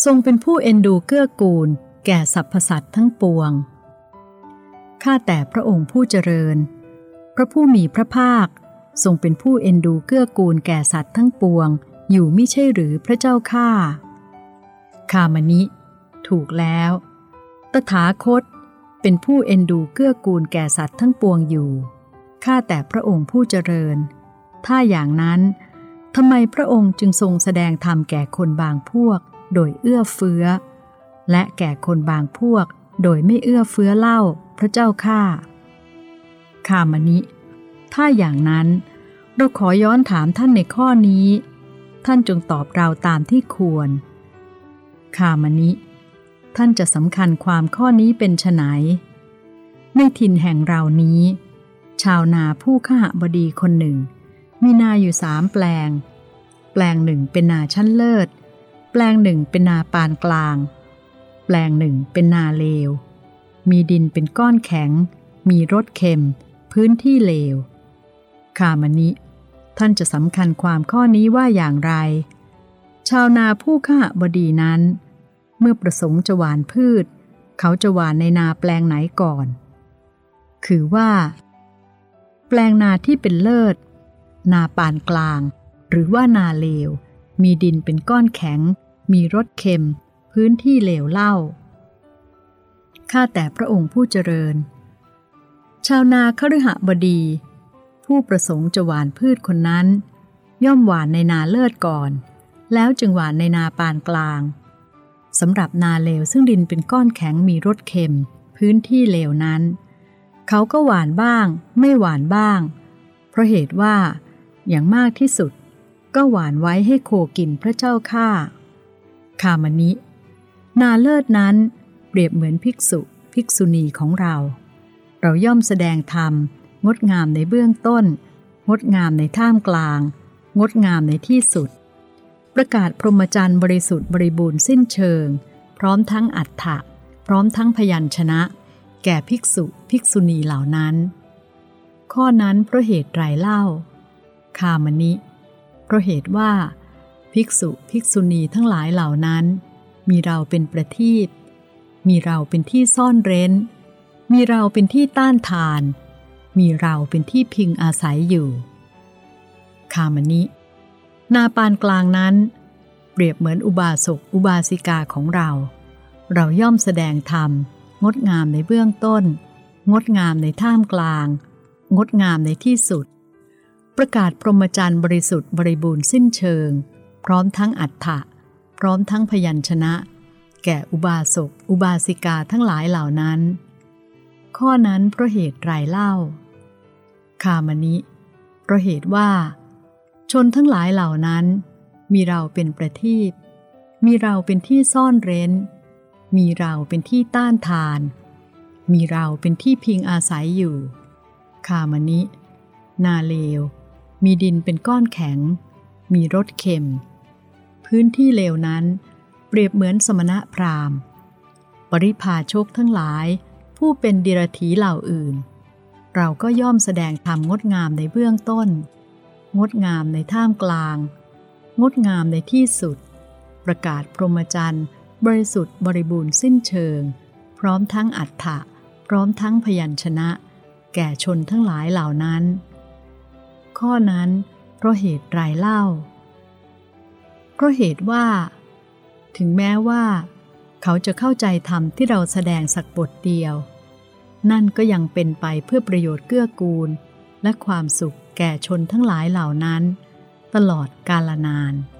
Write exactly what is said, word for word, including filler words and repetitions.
ทรงเป็นผู้เอ็นดูเกื้อกูลแก่สรรพสัตว์ทั้งปวงข้าแต่พระองค์ผู้เจริญพระผู้มีพระภาคทรงเป็นผู้เอ็นดูเกื้อกูลแก่สัตว์ทั้งปวงอยู่มิใช่หรือพระเจ้าข้าคามนิถูกแล้วตถาคตเป็นผู้เอ็นดูเกื้อกูลแก่สัตว์ทั้งปวงอยู่ข้าแต่พระองค์ผู้เจริญถ้าอย่างนั้นทำไมพระองค์จึงทรงแสดงธรรมแก่คนบางพวกโดยเอื้อเฟื้อและแก่คนบางพวกโดยไม่เอื้อเฟื้อเล่าพระเจ้าข้าคามนิถ้าอย่างนั้นเราขอย้อนถามท่านในข้อนี้ท่านจงตอบเราตามที่ควรคามนิท่านจะสำคัญความข้อนี้เป็นไฉนในถิ่นแห่งเรานี้ชาวนาผู้ขหบดีคนหนึ่งมีนาอยู่สามแปลงแปลงหนึ่งเป็นนาชั้นเลิศแปลงหนึ่งเป็นนาปานกลางแปลงหนึ่งเป็นนาเลวมีดินเป็นก้อนแข็งมีรสเค็มพื้นที่เลวคามนิท่านจะสำคัญความข้อนี้ว่าอย่างไรชาวนาผู้ขหบดีนั้นเมื่อประสงค์จะหว่านพืชเขาจะหว่านในนาแปลงไหนก่อนคือว่าแปลงนาที่เป็นเลิศนาปานกลางหรือว่านาเลวมีดินเป็นก้อนแข็งมีรสเค็มพื้นที่เลวเล่าข้าแต่พระองค์ผู้เจริญชาวนาคฤหบดีผู้ประสงค์จะหว่านพืชคนนั้นย่อมหว่านในนาเลิศก่อนแล้วจึงหว่านในนาปานกลางสำหรับนาเลวซึ่งดินเป็นก้อนแข็งมีรสเค็มพื้นที่เลวนั้นเขาก็หว่านบ้างไม่หว่านบ้างเพราะเหตุว่าอย่างมากที่สุดก็หว่านไว้ให้โคกินพระเจ้าข้าคามนินาเลิศนั้นเปรียบเหมือนภิกษุภิกษุณีของเราเราย่อมแสดงธรรมงดงามในเบื้องต้นงดงามในท่ามกลางงดงามในที่สุดประกาศพรหมจรรย์บริสุทธิ์บริบูรณ์สิ้นเชิงพร้อมทั้งอัฏฐะพร้อมทั้งพยัญชนะแก่ภิกษุภิกษุณีเหล่านั้นข้อนั้นเพราะเหตุไรเล่าคามนิเพราะเหตุว่าภิกษุภิกษุณีทั้งหลายเหล่านั้นมีเราเป็นประทีปมีเราเป็นที่ซ่อนเร้นมีเราเป็นที่ต้านทานมีเราเป็นที่พิงอาศัยอยู่คามนินาปานกลางนั้นเปรียบเหมือนอุบาสกอุบาสิกาของเราเราย่อมแสดงธรรมงดงามในเบื้องต้นงดงามในท่ามกลางงดงามในที่สุดประกาศพรหมจรรย์บริสุทธิ์บริบูรณ์สิ้นเชิงพร้อมทั้งอัฏฐะพร้อมทั้งพยัญชนะแก่อุบาสกอุบาสิกาทั้งหลายเหล่านั้นข้อนั้นเพราะเหตุไรเล่าคามนิเพราะเหตุว่าชนทั้งหลายเหล่านั้นมีเราเป็นประทีปมีเราเป็นที่ซ่อนเร้นมีเราเป็นที่ต้านทานมีเราเป็นที่พิงอาศัยอยู่คามนินาเลวมีดินเป็นก้อนแข็งมีรสเค็มพื้นที่เลวนั้นเปรียบเหมือนสมณะพราหมณ์ปริพาชกทั้งหลายผู้เป็นดิรถีเหล่าอื่นเราก็ย่อมแสดงธรรมงดงามในเบื้องต้นงดงามในท่ามกลางงดงามในที่สุดประกาศพรหมจรรย์บริสุทธิ์บริบูรณ์สิ้นเชิงพร้อมทั้งอัฏฐะพร้อมทั้งพยัญชนะแก่ชนทั้งหลายเหล่านั้นข้อนั้นเพราะเหตุไรเล่าเพราะเหตุว่าถึงแม้ว่าเขาจะเข้าใจธรรมที่เราแสดงสักบทเดียวนั่นก็ยังเป็นไปเพื่อประโยชน์เกื้อกูลและความสุขแก่ชนทั้งหลายเหล่านั้นตลอดกาลนาน